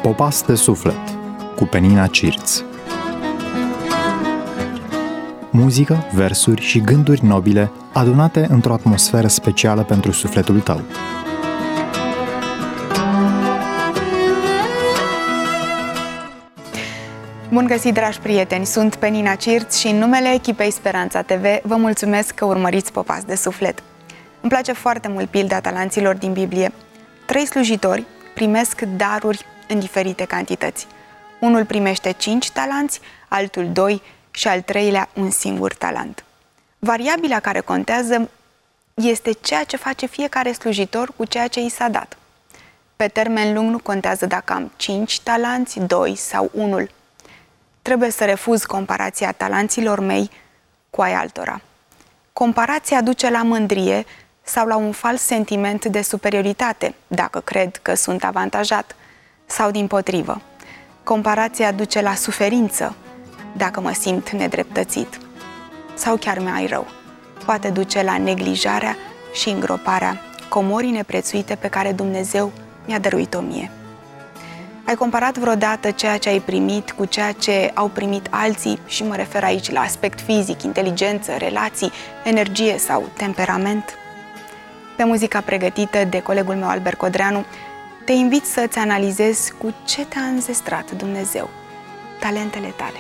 Popas de suflet cu Penina Cirț. Muzică, versuri și gânduri nobile adunate într-o atmosferă specială pentru sufletul tău. Bun găsit, dragi prieteni! Sunt Penina Cirț și în numele echipei Speranța TV vă mulțumesc că urmăriți Popas de suflet. Îmi place foarte mult pilda talanților din Biblie. 3 slujitori primesc daruri în diferite cantități. Unul primește 5 talanți, altul 2 și al treilea un singur talent. Variabila care contează este ceea ce face fiecare slujitor cu ceea ce i s-a dat. Pe termen lung nu contează dacă am 5 talanți, 2 sau 1. Trebuie să refuz comparația talanților mei cu ai altora. Comparația duce la mândrie sau la un fals sentiment de superioritate, dacă cred că sunt avantajat, sau dimpotrivă. Comparația duce la suferință, dacă mă simt nedreptățit. Sau chiar mai rău, poate duce la neglijarea și îngroparea comorii neprețuite pe care Dumnezeu mi-a dăruit-o mie. Ai comparat vreodată ceea ce ai primit cu ceea ce au primit alții și mă refer aici la aspect fizic, inteligență, relații, energie sau temperament? Pe muzica pregătită de colegul meu Albert Codreanu, te invit să-ți analizezi cu ce te-a înzestrat Dumnezeu, talentele tale.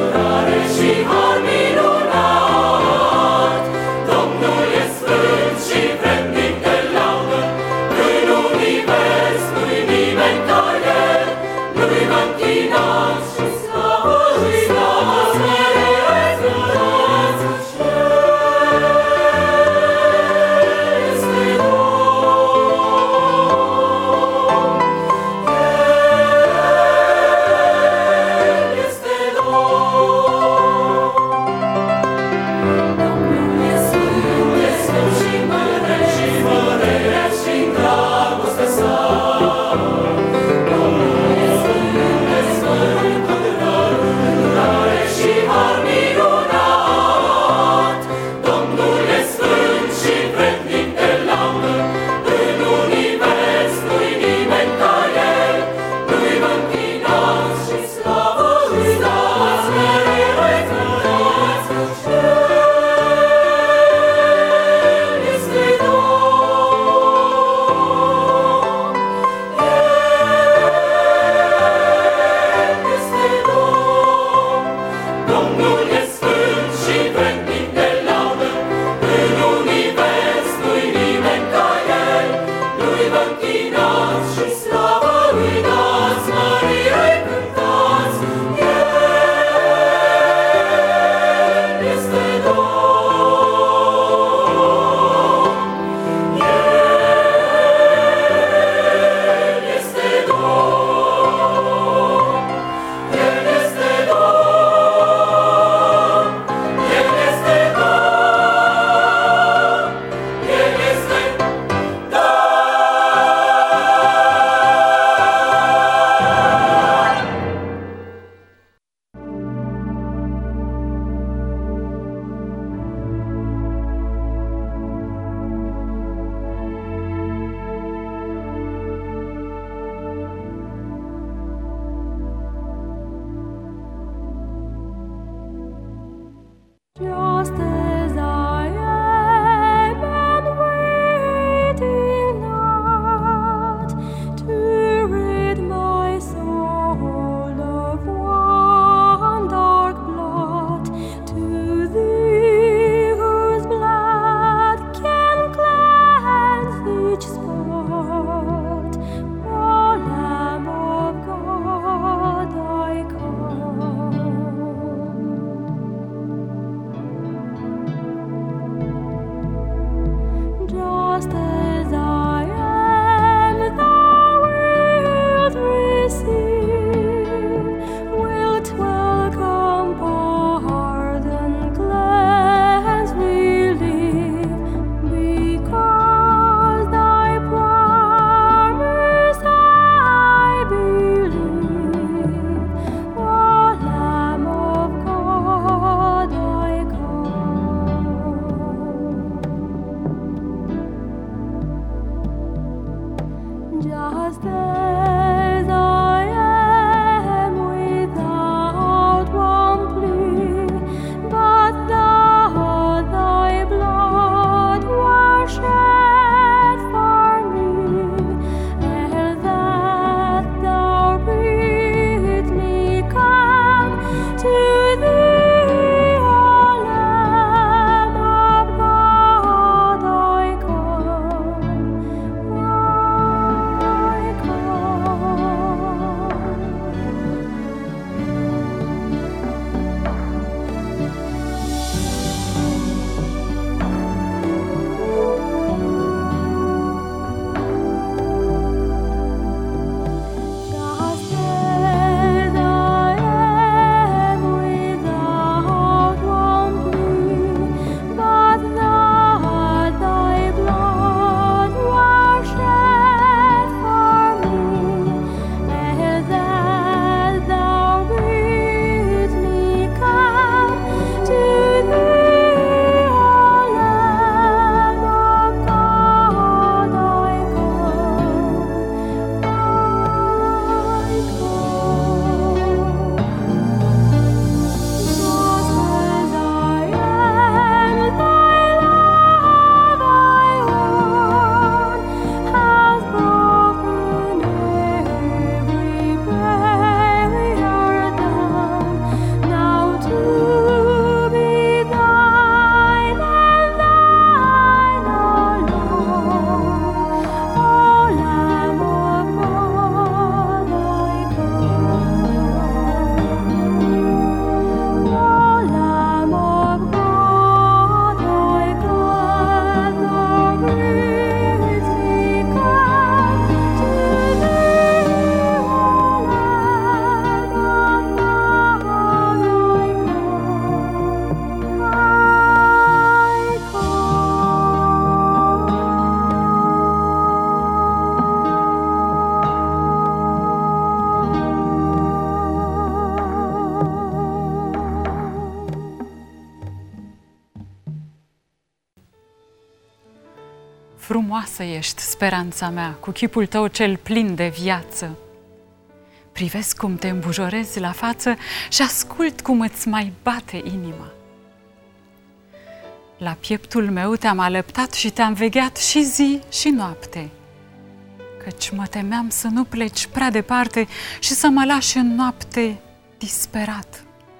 Domnul e sfânt și Frumoasă ești, speranța mea, cu chipul tău cel plin de viață. Privesc cum te îmbujorezi la față și ascult cum îți mai bate inima. La pieptul meu te-am alăptat și te-am vegheat și zi și noapte, căci mă temeam să nu pleci prea departe și să mă lași în noapte disperat.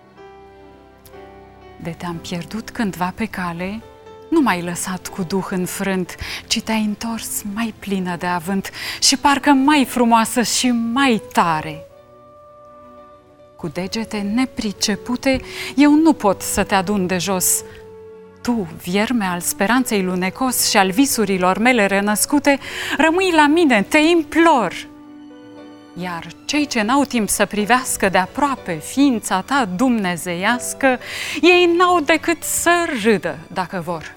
De te-am pierdut cândva pe cale, nu m-ai lăsat cu duh înfrânt, ci te-ai întors mai plină de avânt și parcă mai frumoasă și mai tare. Cu degete nepricepute, eu nu pot să te adun de jos. Tu, vierme al speranței lunecos și al visurilor mele renăscute, rămâi la mine, te implor. Iar cei ce n-au timp să privească de aproape ființa ta dumnezeiască, ei n-au decât să râdă dacă vor.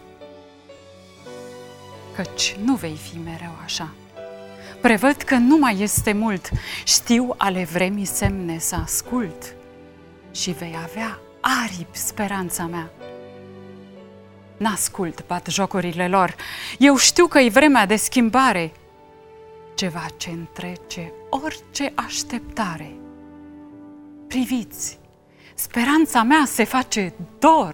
Căci nu vei fi mereu așa. Prevăd că nu mai este mult, știu ale vremii semne să ascult și vei avea aripi speranța mea. N-ascult batjocurile lor, eu știu că-i vremea de schimbare, ceva ce întrece orice așteptare. Priviți, speranța mea se face dor.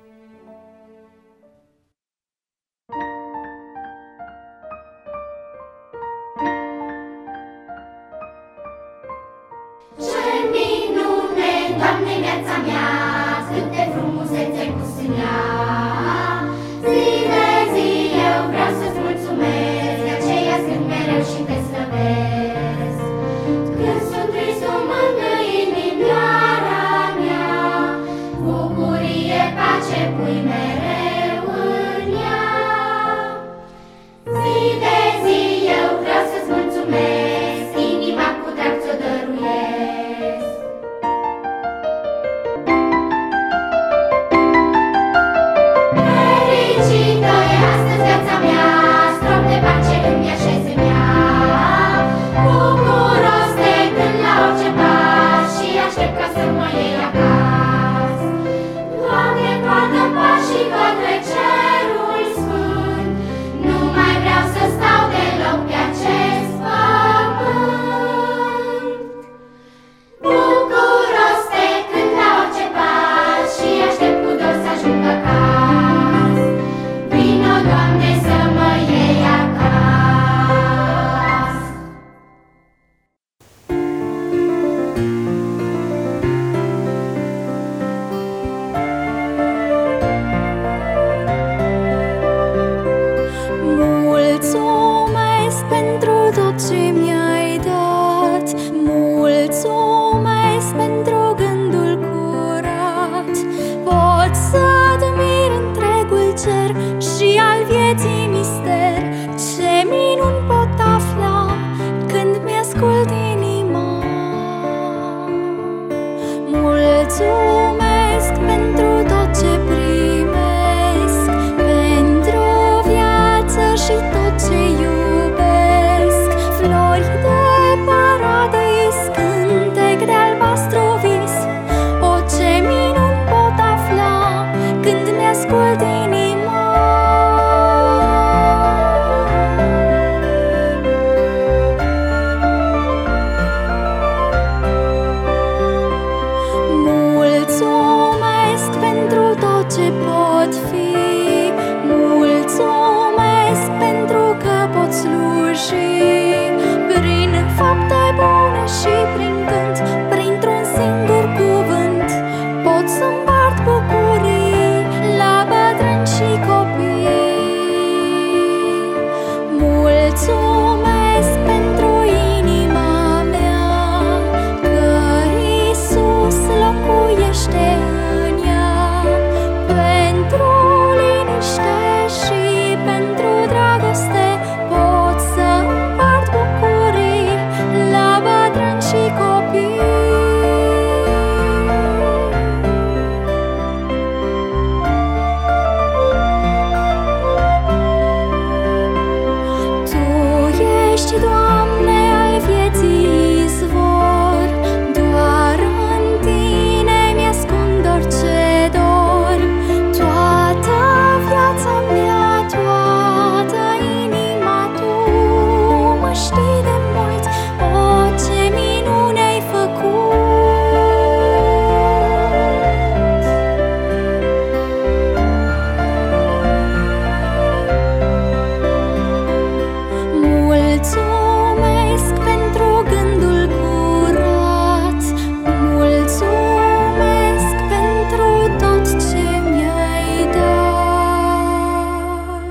Ce minune, Doamne, viața mea, câte frumusețe pus în ea. Zi de zi eu vreau să-ți mulțumesc, de aceea sunt mereu și te slăvesc. Când sunt trist, o mângâie inimioara mea, bucurie, pace și tot ce iubesc. Flori de paradis, cântec de albastru vis. O, ce minuni pot afla când mi-ascult inima. Mulțumesc pentru tot ce pot fi. Mulțumesc pentru că pot sluji prin fapte bune și prin cânt, printr-un singur cuvânt. Pot să împart bucurii la bătrâni și copii. Mulțumesc pentru inima mea, că Iisus locuiește în ea, pentru liniște și pentru dragoste. Pot să împart bucurii la bătrâni și copii. Tu ești, Doamne, al vieții izvor, doar în Tine mi-ascund orice dor. Toată viața mea, toată inima, Tu mă știi de mult. O, ce minune ai făcut! Mulțumesc pentru gândul curat. Mulțumesc pentru tot ce mi-ai dat.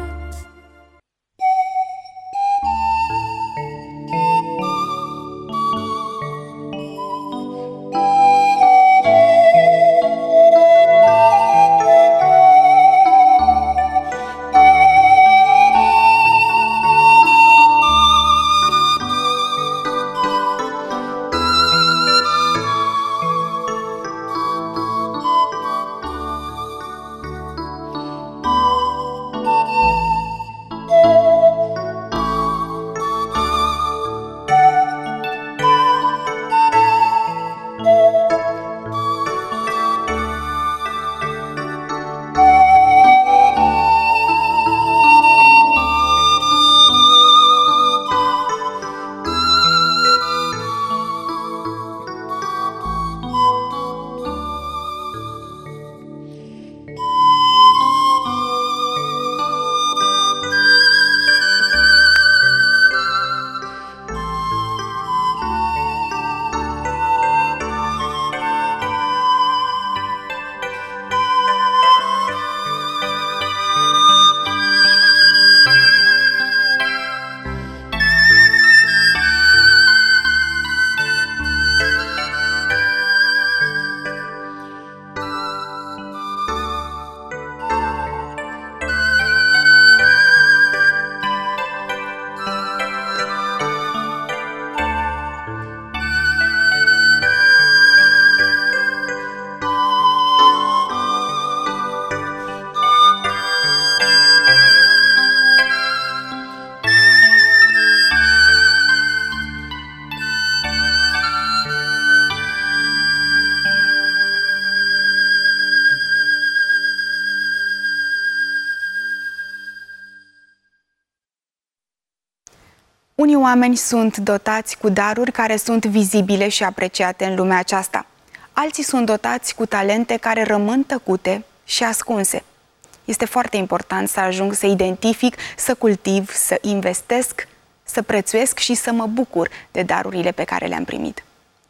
Unii oameni sunt dotați cu daruri care sunt vizibile și apreciate în lumea aceasta. Alții sunt dotați cu talente care rămân tăcute și ascunse. Este foarte important să ajung să identific, să cultiv, să investesc, să prețuiesc și să mă bucur de darurile pe care le-am primit.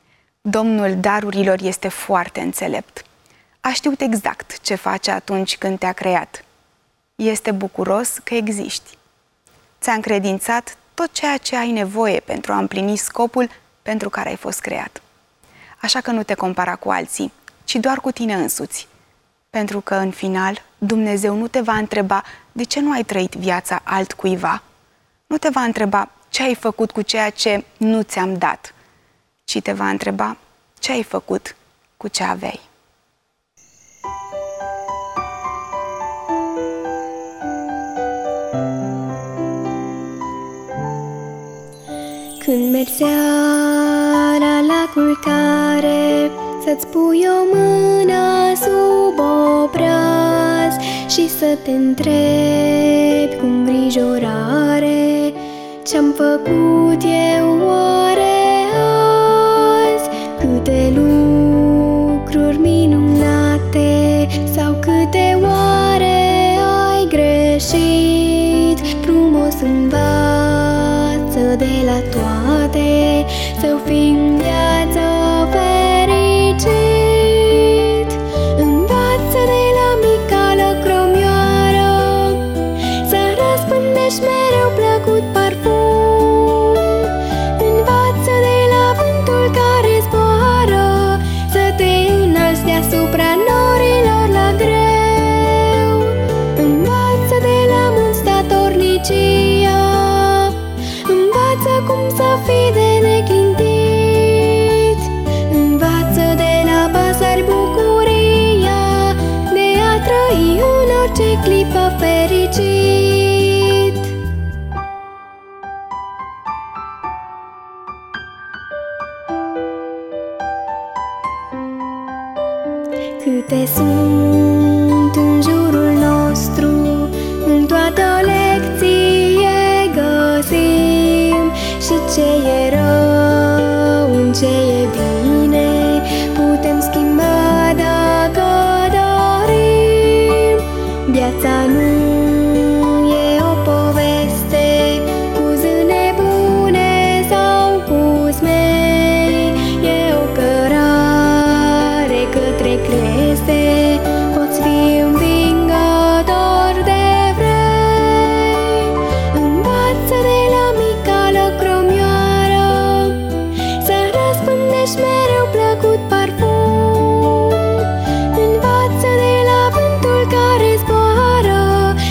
Domnul darurilor este foarte înțelept. A știut exact ce face atunci când te-a creat. Este bucuros că existi. Ți-a încredințat tot ceea ce ai nevoie pentru a împlini scopul pentru care ai fost creat. Așa că nu te compara cu alții, ci doar cu tine însuți. Pentru că, în final, Dumnezeu nu te va întreba de ce nu ai trăit viața altcuiva. Nu te va întreba ce ai făcut cu ceea ce nu ți-am dat, ci te va întreba ce ai făcut cu ce aveai. Când mergi seara la culcare, să-ți pui o mână sub obraz și să te întrebi cu îngrijorare: ce-am făcut eu oare azi? Câte lucruri minunate sau câte oare ai greșit? Frumos învață de la toate, să fii în viață fericit. Învață de la mica lăcromioară, să răspândești mereu plăcut parfum. Învață de la vântul care zboară, să te înalți deasupra norilor la greu. Învață de la munți statornicia, învață cum să fii de neclintit. Învață de la păsări bucuria de a trăi în orice clipă fericit. Câte sunt în jurul nostru, în toată lecție găsim și ce e rău, în ce e bine, putem schimba dacă dorim. Viața nu e o poveste cu zâne bune sau cu smei, e o cărare către creste, poți fi învingător de vrei. Învață de la mica lăcromioară, să răspândești mereu plăcut parfum. Învață de la vântul care zboară,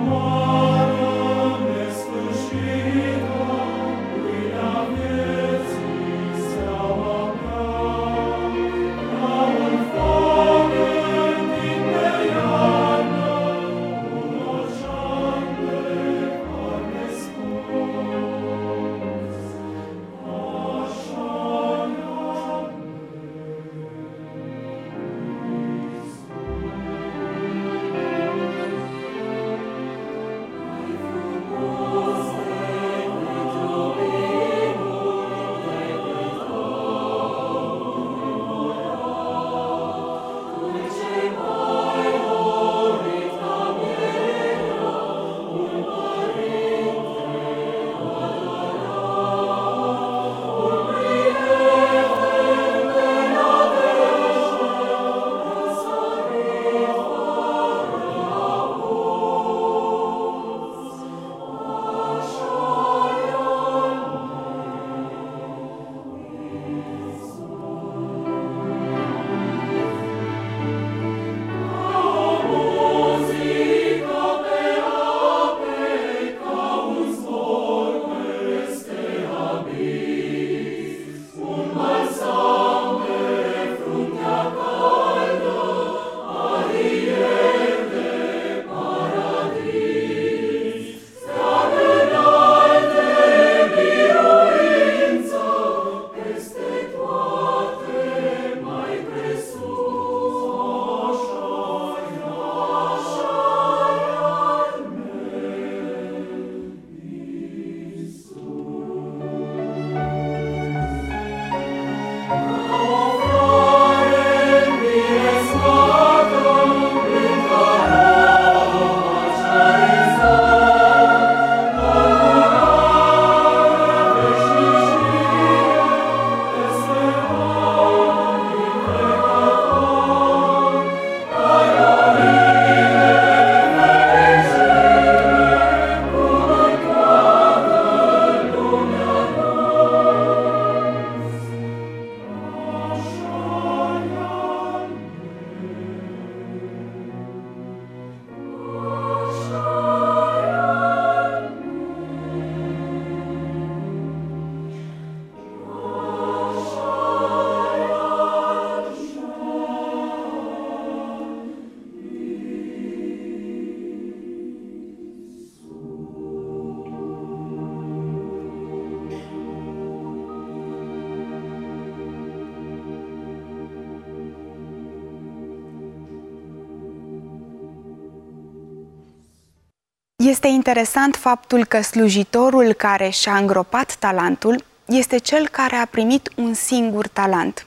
Este interesant faptul că slujitorul care și-a îngropat talentul este cel care a primit un singur talent.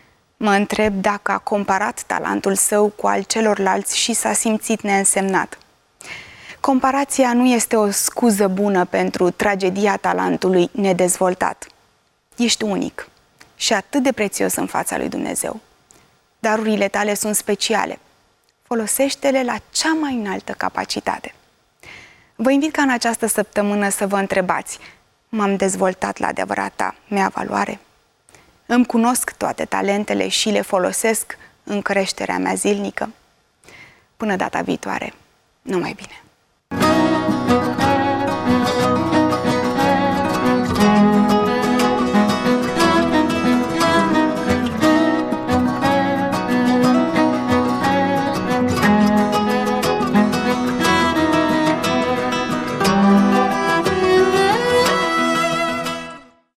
Mă întreb dacă a comparat talentul său cu al celorlalți și s-a simțit neînsemnat. Comparația nu este o scuză bună pentru tragedia talentului nedezvoltat. Ești unic și atât de prețios în fața lui Dumnezeu. Darurile tale sunt speciale. Folosește-le la cea mai înaltă capacitate. Vă invit ca în această săptămână să vă întrebați: m-am dezvoltat la adevărata mea valoare? Îmi cunosc toate talentele și le folosesc în creșterea mea zilnică? Până data viitoare, numai bine!